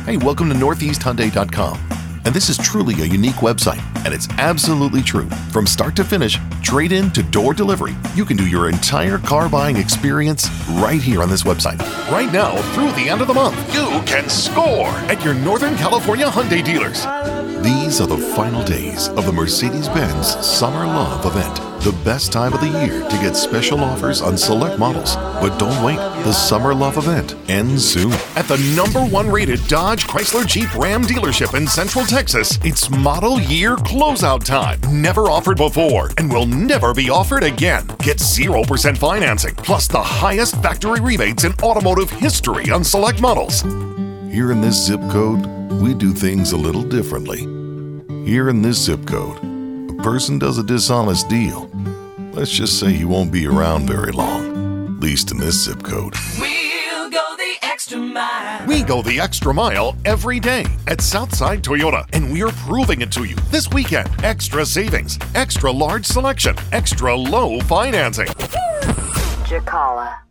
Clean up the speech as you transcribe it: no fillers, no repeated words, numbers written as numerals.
Hey, welcome to NortheastHyundai.com. And this is truly a unique website, and it's absolutely true. From start to finish, trade-in to door delivery, you can do your entire car buying experience right here on this website. Right now, through the end of the month, you can score at your Northern California Hyundai dealers. These are the final days of the Mercedes-Benz Summer Love event. The best time of the year to get special offers on select models. But don't wait, the Summer Love event ends soon. At the #1 rated Dodge Chrysler Jeep Ram dealership in Central Texas, it's model year closeout time. Never offered before and will never be offered again. Get 0% financing, plus the highest factory rebates in automotive history on select models. Here in this zip code, we do things a little differently. Here in this zip code, a person does a dishonest deal. Let's just say he won't be around very long, at least in this zip code. We'll go the extra mile. We go the extra mile every day at Southside Toyota, and we're proving it to you this weekend. Extra savings, extra large selection, extra low financing. Jacala.